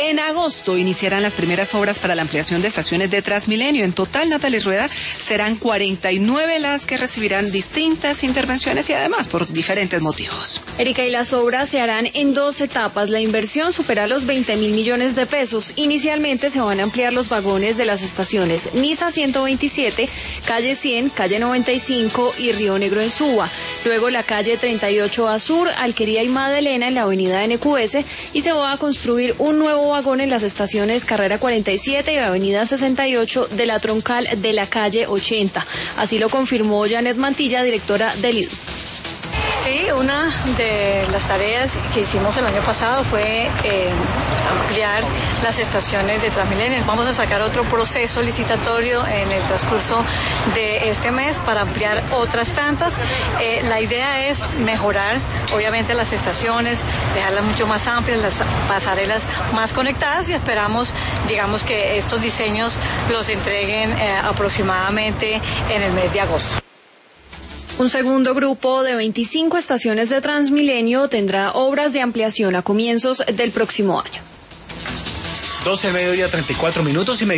En agosto iniciarán las primeras obras para la ampliación de estaciones de Transmilenio. En total, Natalie Rueda, serán 49 las que recibirán distintas intervenciones y además por diferentes motivos. Erika, y las obras se harán en 2 etapas. La inversión supera los 20.000 millones de pesos. Inicialmente se van a ampliar los vagones de las estaciones Niza 127, calle 100, calle 95 y Río Negro en Suba. Luego la calle 38A Sur, Alquería y Madelena en la avenida NQS, y se va a construir un nuevo vagón en las estaciones Carrera 47 y Avenida 68 de la troncal de la calle 80. Así lo confirmó Janet Mantilla, directora del IDU. Sí, una de las tareas que hicimos el año pasado fue ampliar las estaciones de Transmilenio. Vamos a sacar otro proceso licitatorio en el transcurso de este mes para ampliar otras tantas. La idea es mejorar, obviamente, las estaciones, dejarlas mucho más amplias, las pasarelas más conectadas, y esperamos, digamos, que estos diseños los entreguen aproximadamente en el mes de agosto. Un segundo grupo de 25 estaciones de Transmilenio tendrá obras de ampliación a comienzos del próximo año. 12:34 y